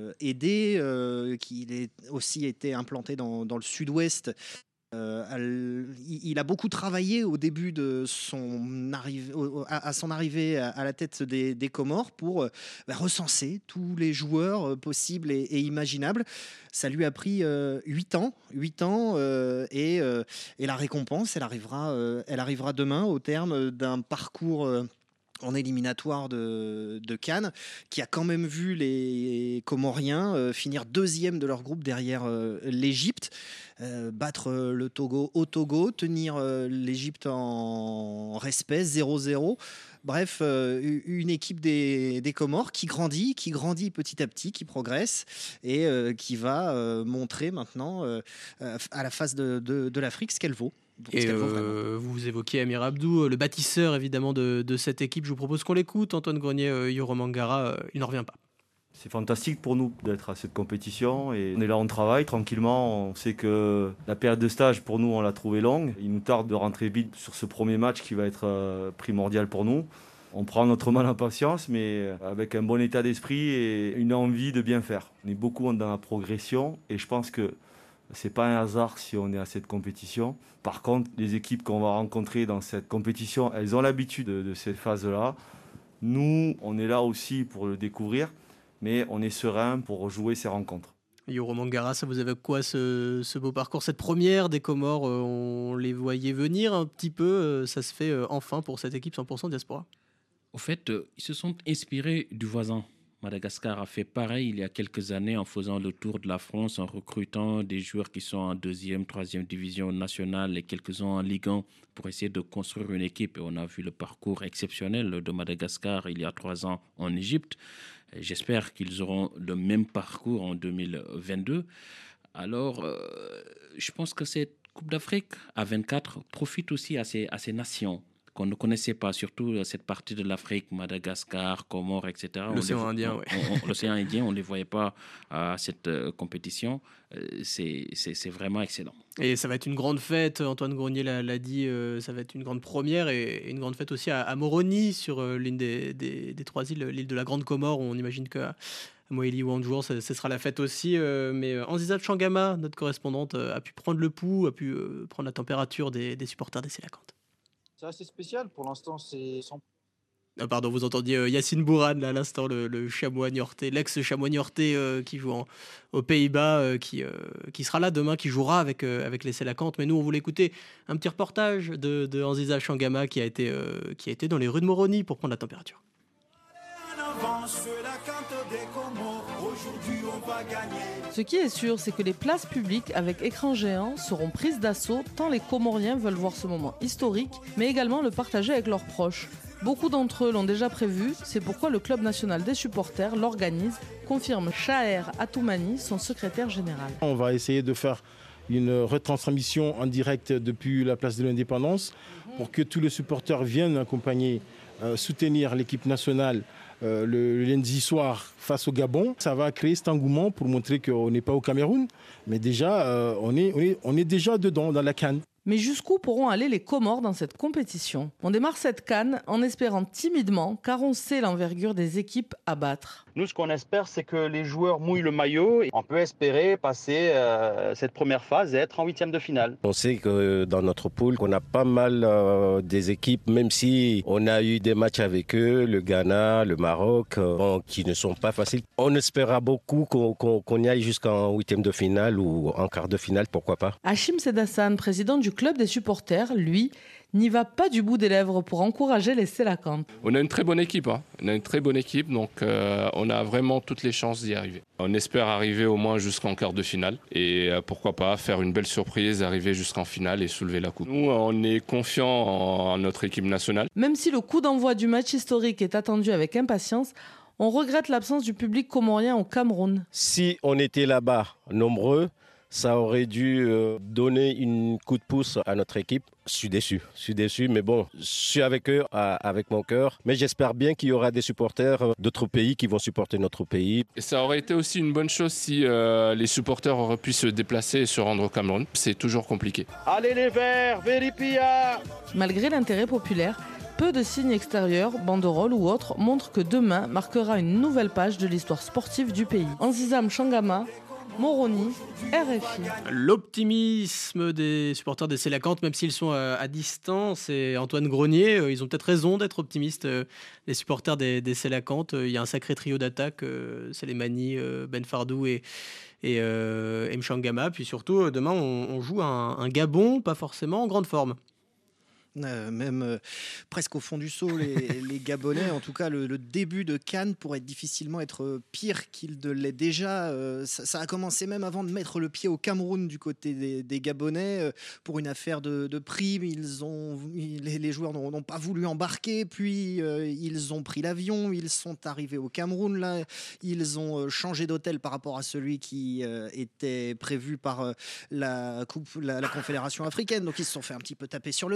aider, qu'il ait aussi été implanté dans le sud-ouest. Il a beaucoup travaillé au début de son arrivée à la tête des Comores pour recenser tous les joueurs possibles et imaginables. Ça lui a pris 8 ans et la récompense, elle arrivera demain au terme d'un parcours en éliminatoire de Cannes, qui a quand même vu les Comoriens finir deuxième de leur groupe derrière l'Égypte, battre le Togo au Togo, tenir l'Égypte en respect 0-0. Bref, une équipe des Comores qui grandit petit à petit, qui progresse et qui va montrer maintenant à la face de l'Afrique ce qu'elle vaut. Et vous évoquiez Amir Abdou, le bâtisseur évidemment de cette équipe. Je vous propose qu'on l'écoute. Antoine Grenier, Yoro Mangara, il n'en revient pas. C'est fantastique pour nous d'être à cette compétition et on est là, on travaille tranquillement. On sait que la période de stage pour nous, on l'a trouvée longue. Il nous tarde de rentrer vite sur ce premier match qui va être primordial pour nous. On prend notre mal en patience, mais avec un bon état d'esprit et une envie de bien faire. On est beaucoup dans la progression et je pense que ce n'est pas un hasard si on est à cette compétition. Par contre, les équipes qu'on va rencontrer dans cette compétition, elles ont l'habitude de ces phases-là. Nous, on est là aussi pour le découvrir, mais on est serein pour jouer ces rencontres. Yoro Mangara, ça vous évoque quoi ce beau parcours, cette première des Comores? On les voyait venir un petit peu, ça se fait enfin pour cette équipe 100% diaspora. Au fait, ils se sont inspirés du voisin. Madagascar a fait pareil il y a quelques années en faisant le tour de la France, en recrutant des joueurs qui sont en 2e, 3e division nationale et quelques-uns en Ligue 1 pour essayer de construire une équipe. Et on a vu le parcours exceptionnel de Madagascar il y a 3 ans en Égypte. J'espère qu'ils auront le même parcours en 2022. Alors, je pense que cette Coupe d'Afrique à 24 profite aussi à ces nations qu'on ne connaissait pas, surtout cette partie de l'Afrique, Madagascar, Comores, etc. L'océan Indien, oui. L'océan Indien, on ne les voyait pas à cette compétition. C'est vraiment excellent. Et ça va être une grande fête, Antoine Grenier l'a dit, ça va être une grande première et une grande fête aussi à Moroni, sur l'une des 3 îles, l'île de la Grande Comore. On imagine qu'à Moélie ou Anjouan, ce sera la fête aussi. Mais Anziza Changama, notre correspondante, a pu prendre le pouls, a pu prendre la température des supporters des Sélacantes. C'est assez spécial, pour l'instant c'est sans... Ah pardon, vous entendiez Yacine Bourane là, à l'instant, le chamois niortais, l'ex-chamois niortais qui joue aux Pays-Bas, qui sera là demain, qui jouera avec les Sélacantes. Mais nous, on voulait écouter un petit reportage de Anziza Changama qui a été dans les rues de Moroni pour prendre la température. Ce qui est sûr, c'est que les places publiques avec écran géant seront prises d'assaut tant les Comoriens veulent voir ce moment historique, mais également le partager avec leurs proches. Beaucoup d'entre eux l'ont déjà prévu, c'est pourquoi le Club national des supporters l'organise, confirme Chaher Atoumani, son secrétaire général. On va essayer de faire une retransmission en direct depuis la place de l'Indépendance pour que tous les supporters viennent accompagner, soutenir l'équipe nationale le lundi soir face au Gabon. Ça va créer cet engouement pour montrer qu'on n'est pas au Cameroun, mais déjà on est déjà dedans, dans la CAN. Mais jusqu'où pourront aller les Comores dans cette compétition? On démarre cette CAN en espérant timidement, car on sait l'envergure des équipes à battre. Nous, ce qu'on espère, c'est que les joueurs mouillent le maillot. On peut espérer passer cette première phase et être en 8e de finale. On sait que dans notre poule, on a pas mal des équipes, même si on a eu des matchs avec eux, le Ghana, le Maroc, qui ne sont pas faciles. On espérera beaucoup qu'on y aille jusqu'en 8e de finale ou en quart de finale, pourquoi pas. Hachim Sedassan, président du club des supporters, lui, n'y va pas du bout des lèvres pour encourager les Sélacantes. On a une très bonne équipe, donc on a vraiment toutes les chances d'y arriver. On espère arriver au moins jusqu'en quart de finale et pourquoi pas faire une belle surprise, arriver jusqu'en finale et soulever la coupe. Nous, on est confiants en notre équipe nationale. Même si le coup d'envoi du match historique est attendu avec impatience, on regrette l'absence du public comorien au Cameroun. Si on était là-bas nombreux, ça aurait dû donner une coup de pouce à notre équipe. Je suis déçu, mais bon, je suis avec eux, avec mon cœur. Mais j'espère bien qu'il y aura des supporters d'autres pays qui vont supporter notre pays. Et ça aurait été aussi une bonne chose si les supporters auraient pu se déplacer et se rendre au Cameroun. C'est toujours compliqué. Allez les Verts, Veripia! Malgré l'intérêt populaire, peu de signes extérieurs, banderoles ou autres montrent que demain marquera une nouvelle page de l'histoire sportive du pays. Anzizam Changama, Moroni, RFI. L'optimisme des supporters des Sélacantes, même s'ils sont à distance, et Antoine Grenier, ils ont peut-être raison d'être optimistes, les supporters des Sélacantes. Il y a un sacré trio d'attaque, Selemani, Ben Fardou et Mchangama. Puis surtout, demain, on joue un Gabon, pas forcément en grande forme. Même presque au fond du seau, les Gabonais. En tout cas, le début de CAN pourrait difficilement être pire qu'il ne l'est déjà. Ça a commencé même avant de mettre le pied au Cameroun du côté des Gabonais pour une affaire de prime. Les joueurs n'ont pas voulu embarquer, puis ils ont pris l'avion, ils sont arrivés au Cameroun. Là, ils ont changé d'hôtel par rapport à celui qui était prévu par la Confédération africaine. Donc ils se sont fait un petit peu taper sur les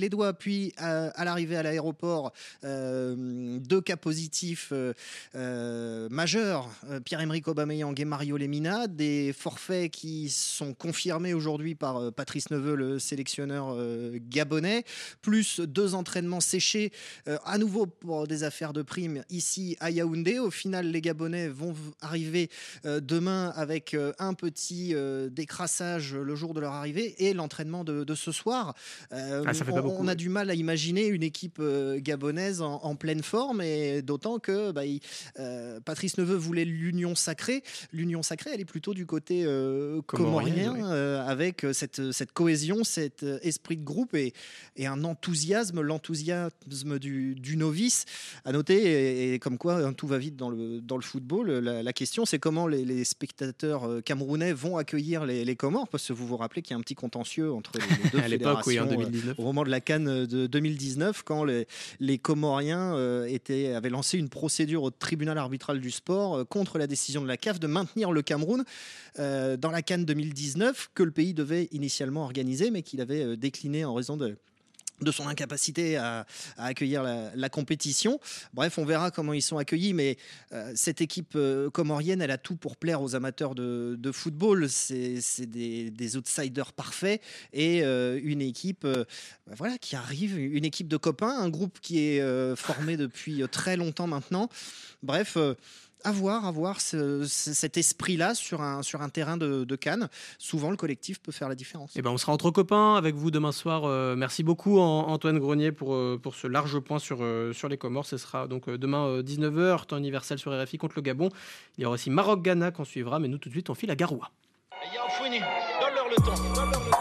les doigts. Puis à l'arrivée à l'aéroport, 2 cas positifs majeurs, Pierre-Emerick Aubameyang et Mario Lemina, des forfaits qui sont confirmés aujourd'hui par Patrice Neveu, le sélectionneur gabonais, plus 2 entraînements séchés, à nouveau pour des affaires de primes ici à Yaoundé. Au final, les Gabonais vont arriver demain avec un petit décrassage le jour de leur arrivée et l'entraînement de ce soir. On a du mal à imaginer une équipe gabonaise en pleine forme, et d'autant que Patrice Neveu voulait l'union sacrée. L'union sacrée, elle est plutôt du côté comorien, avec cette cohésion, cet esprit de groupe et un enthousiasme, l'enthousiasme du novice. À noter, et comme quoi tout va vite dans le football, la question c'est comment les spectateurs camerounais vont accueillir les Comores, parce que vous vous rappelez qu'il y a un petit contentieux entre les deux à l'époque, fédérations, en 2019. au moment de la CAN de 2019, quand les Comoriens avaient lancé une procédure au tribunal arbitral du sport contre la décision de la CAF de maintenir le Cameroun dans la CAN 2019 que le pays devait initialement organiser, mais qu'il avait décliné en raison de son incapacité à accueillir la compétition. Bref, on verra comment ils sont accueillis, mais cette équipe comorienne, elle a tout pour plaire aux amateurs de football. C'est des outsiders parfaits et une équipe qui arrive, une équipe de copains, un groupe qui est formé depuis très longtemps maintenant. Bref... À voir cet esprit-là sur un terrain de Cannes. Souvent, le collectif peut faire la différence. On sera entre copains avec vous demain soir. Merci beaucoup Antoine Grenier pour ce large point sur les Comores. Ce sera donc demain 19h, temps universel sur RFI contre le Gabon. Il y aura aussi Maroc-Ghana qu'on suivra, mais nous tout de suite on file à Garoua. Donne-leur le temps.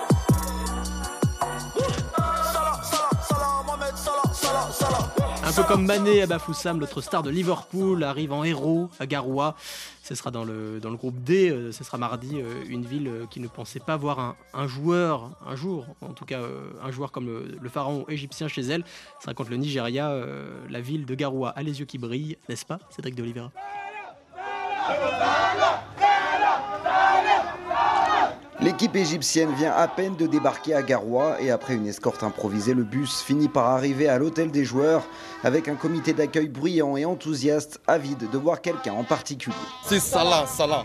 Un peu comme Mané à Bafoussam, l'autre star de Liverpool, arrive en héros à Garoua. Ce sera dans le groupe D, ce sera mardi, une ville qui ne pensait pas voir un joueur, un jour, en tout cas un joueur comme le pharaon égyptien chez elle. Ce sera contre le Nigeria, la ville de Garoua a les yeux qui brillent, n'est-ce pas, Cédric de Oliveira? L'équipe égyptienne vient à peine de débarquer à Garoua et après une escorte improvisée, le bus finit par arriver à l'hôtel des joueurs avec un comité d'accueil bruyant et enthousiaste, avide de voir quelqu'un en particulier. C'est Salah. Salah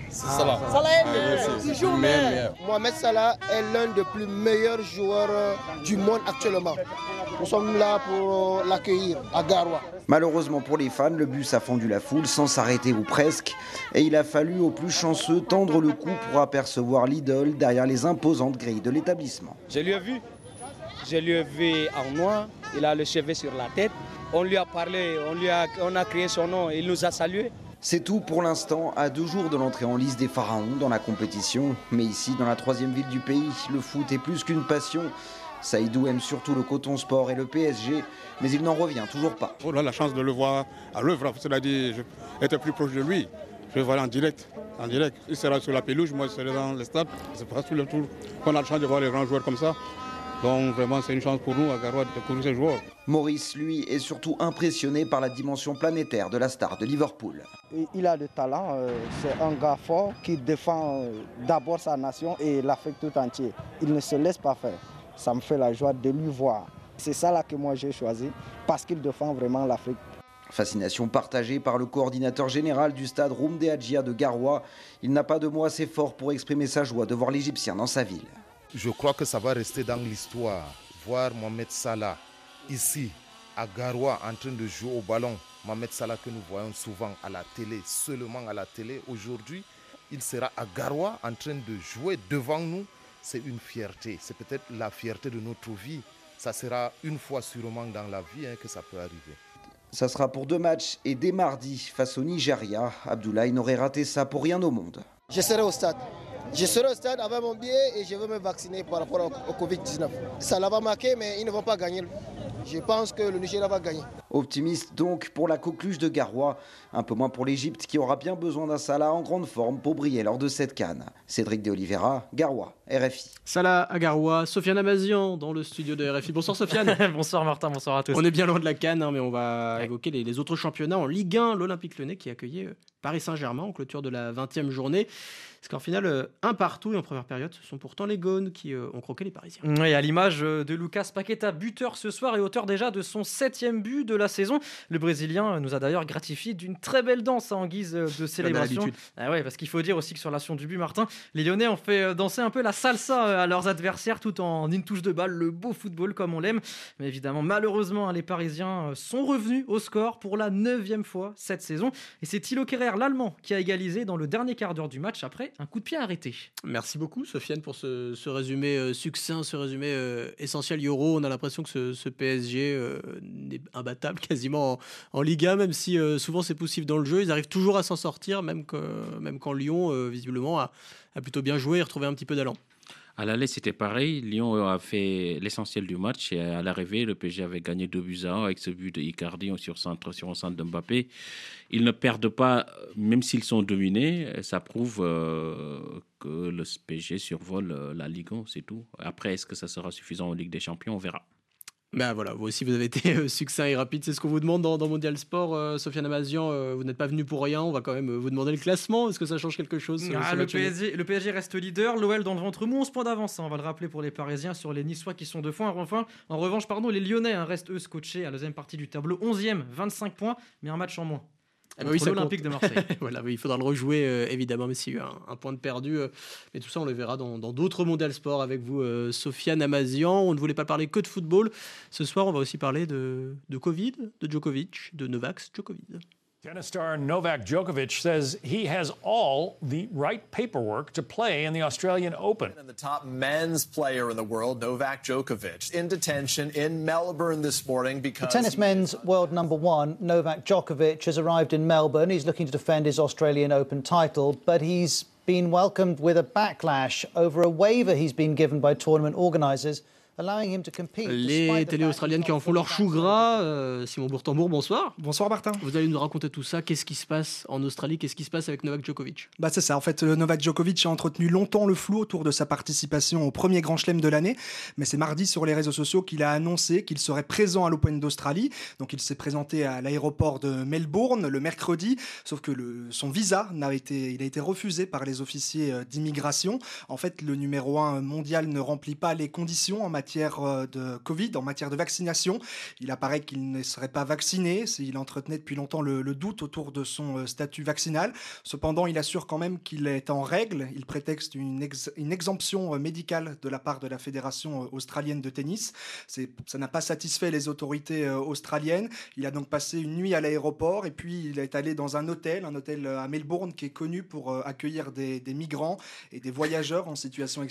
est toujours meilleur. Mohamed Salah est l'un des plus meilleurs joueurs du monde actuellement. Nous sommes là pour l'accueillir à Garoua. Malheureusement pour les fans, le bus a fendu la foule sans s'arrêter ou presque. Et il a fallu aux plus chanceux tendre le cou pour apercevoir l'idole derrière les imposantes grilles de l'établissement. Je lui ai vu en noir, il a le cheveu sur la tête. On lui a parlé, on a crié son nom, il nous a salués. C'est tout pour l'instant, à 2 jours de l'entrée en lice des Pharaons dans la compétition. Mais ici, dans la 3e ville du pays, le foot est plus qu'une passion. Saïdou aime surtout le coton sport et le PSG, mais il n'en revient toujours pas. On a la chance de le voir à l'œuvre, cela dit, être plus proche de lui. Je vais voir en direct. Il sera sur la pelouse, moi je serai dans le stade. C'est pas tout le tour qu'on a la chance de voir les grands joueurs comme ça. Donc vraiment c'est une chance pour nous à Garoua de découvrir ces joueurs. Maurice, lui, est surtout impressionné par la dimension planétaire de la star de Liverpool. Il a le talent, c'est un gars fort qui défend d'abord sa nation et l'Afrique tout entière. Il ne se laisse pas faire. Ça me fait la joie de lui voir. C'est ça là que moi j'ai choisi, parce qu'il défend vraiment l'Afrique. Fascination partagée par le coordinateur général du stade Roumdé Adjia de Garoua. Il n'a pas de mots assez forts pour exprimer sa joie de voir l'Égyptien dans sa ville. Je crois que ça va rester dans l'histoire. Voir Mohamed Salah ici, à Garoua, en train de jouer au ballon. Mohamed Salah que nous voyons souvent à la télé, seulement à la télé. Aujourd'hui, il sera à Garoua en train de jouer devant nous. C'est une fierté. C'est peut-être la fierté de notre vie. Ça sera une fois sûrement dans la vie que ça peut arriver. Ça sera pour 2 matchs et dès mardi face au Nigeria. Abdoulaye n'aurait raté ça pour rien au monde. Je serai au stade. Je serai au stade avec mon billet et je veux me vacciner par rapport au Covid-19. Ça va marquer, mais ils ne vont pas gagner. Je pense que le Nigeria va gagner. Optimiste donc pour la coqueluche de Garoua, un peu moins pour l'Égypte qui aura bien besoin d'un Salah en grande forme pour briller lors de cette CAN. Cédric de Oliveira, Garoua, RFI. Salah à Garoua, Sofiane Amazian dans le studio de RFI. Bonsoir Sofiane. Bonsoir Martin, bonsoir à tous. On est bien loin de la CAN, mais on va évoquer les autres championnats. En Ligue 1, l'Olympique Lyonnais qui accueillait Paris Saint-Germain en clôture de la 20e journée. Parce qu'en finale, un partout et en première période, ce sont pourtant les Gaunes qui ont croqué les Parisiens. Oui, à l'image de Lucas Paqueta, buteur ce soir et auteur déjà de son 7e but de la saison. Le Brésilien nous a d'ailleurs gratifié d'une très belle danse en guise de célébration. Ah ouais, parce qu'il faut dire aussi que sur l'action du but, Martin, les Lyonnais ont fait danser un peu la salsa à leurs adversaires tout en une touche de balle, le beau football comme on l'aime. Mais évidemment, malheureusement, les Parisiens sont revenus au score pour la 9e fois cette saison. Et c'est Thilo Kehrer, l'Allemand, qui a égalisé dans le dernier quart d'heure du match après un coup de pied arrêté. Merci beaucoup Sofiane pour ce résumé succinct, ce résumé essentiel Euro. On a l'impression que ce PSG est imbattable quasiment en Ligue 1, même si souvent c'est poussif dans le jeu. Ils arrivent toujours à s'en sortir, même quand Lyon visiblement a plutôt bien joué et retrouvé un petit peu d'allant. À l'aller, c'était pareil. Lyon a fait l'essentiel du match et à l'arrivée, le PSG avait gagné 2-1 avec ce but de Icardi sur un centre de Mbappé. Ils ne perdent pas, même s'ils sont dominés. Ça prouve que le PSG survole la Ligue 1, c'est tout. Après, est-ce que ça sera suffisant en Ligue des Champions? On verra. Ben voilà, vous aussi vous avez été succinct et rapide, c'est ce qu'on vous demande dans Mondial Sport. Sofiane Amazian, vous n'êtes pas venu pour rien, on va quand même vous demander le classement. Est-ce que ça change quelque chose le PSG reste leader, l'OL dans le ventre mou, 11 points d'avance, on va le rappeler pour les Parisiens sur les Niçois qui sont 2 points. En revanche, les Lyonnais restent eux scotchés à la deuxième partie du tableau, 11e, 25 points, mais un match en moins. Oui, c'est l'Olympique de Marseille. Voilà, il faudra le rejouer évidemment, mais s'il y a eu un point de perdu. Mais tout ça, on le verra dans d'autres Mondial Sport avec vous, Sofiane Amazian. On ne voulait pas parler que de football. Ce soir, on va aussi parler de Covid, de Djokovic, de Novak Djokovic. Tennis star Novak Djokovic says he has all the right paperwork to play in the Australian Open. And the top men's player in the world, Novak Djokovic, in detention in Melbourne this morning because... The tennis men's world number one, Novak Djokovic, has arrived in Melbourne. He's looking to defend his Australian Open title, but he's been welcomed with a backlash over a waiver he's been given by tournament organisers. Les télés australiennes qui en font leur chou gras. Simon Bourtambour, bonsoir. Bonsoir Martin. Vous allez nous raconter tout ça. Qu'est-ce qui se passe en Australie? Qu'est-ce qui se passe avec Novak Djokovic? C'est ça. En fait, Novak Djokovic a entretenu longtemps le flou autour de sa participation au premier Grand Chelem de l'année. Mais c'est mardi sur les réseaux sociaux qu'il a annoncé qu'il serait présent à l'Open d'Australie. Donc il s'est présenté à l'aéroport de Melbourne le mercredi. Sauf que son visa il a été refusé par les officiers d'immigration. En fait, le numéro 1 mondial ne remplit pas les conditions en matière de Covid, en matière de vaccination. Il apparaît qu'il ne serait pas vacciné. Il entretenait depuis longtemps le doute autour de son statut vaccinal. Cependant, il assure quand même qu'il est en règle. Il prétexte une exemption médicale de la part de la Fédération australienne de tennis. Ça n'a pas satisfait les autorités australiennes. Il a donc passé une nuit à l'aéroport et puis il est allé dans un hôtel à Melbourne qui est connu pour accueillir des migrants et des voyageurs en situation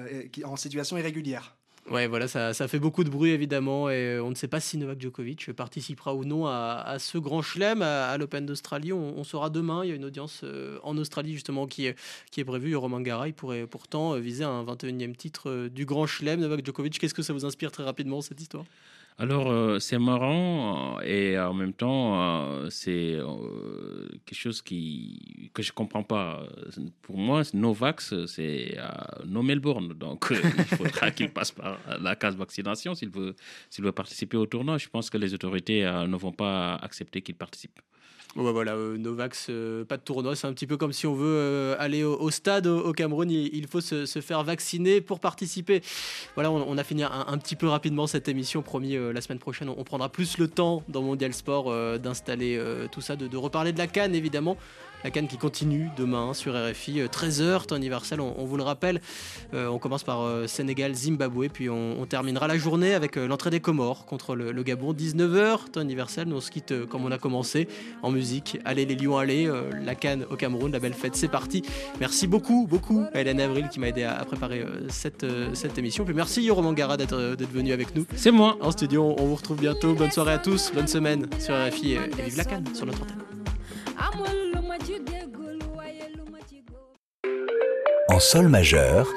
irrégulière. Ouais, voilà, ça fait beaucoup de bruit évidemment et on ne sait pas si Novak Djokovic participera ou non à ce grand chelem à l'Open d'Australie. On saura demain, il y a une audience en Australie justement qui est prévue. Romain Garay pourrait pourtant viser un 21e titre du grand chelem. Novak Djokovic, qu'est-ce que ça vous inspire très rapidement cette histoire? Alors, c'est marrant et en même temps, c'est quelque chose que je ne comprends pas. Pour moi, Novak, c'est No Melbourne. Donc, il faudra qu'il passe par la case vaccination s'il veut participer au tournoi. Je pense que les autorités ne vont pas accepter qu'il participe. Ouais, voilà, Novak, pas de tournoi, c'est un petit peu comme si on veut aller au stade au Cameroun, il faut se faire vacciner pour participer. Voilà, on a fini un petit peu rapidement cette émission, promis la semaine prochaine, on prendra plus le temps dans Mondial Sport d'installer tout ça, de reparler de la CAN évidemment. La CAN qui continue demain sur RFI, 13h, temps universel, on vous le rappelle. On commence par Sénégal-Zimbabwe, puis on terminera la journée avec l'entrée des Comores contre le Gabon, 19h, temps universel. Nous on se quitte comme on a commencé, en musique. Allez les Lions, allez, la CAN au Cameroun, la belle fête, c'est parti. Merci beaucoup à Hélène Avril qui m'a aidé à préparer cette émission. Puis merci Romain Gara d'être venu avec nous. C'est moi. En studio, on vous retrouve bientôt. Bonne soirée à tous, bonne semaine sur RFI et vive la CAN sur notre antenne. En sol majeur,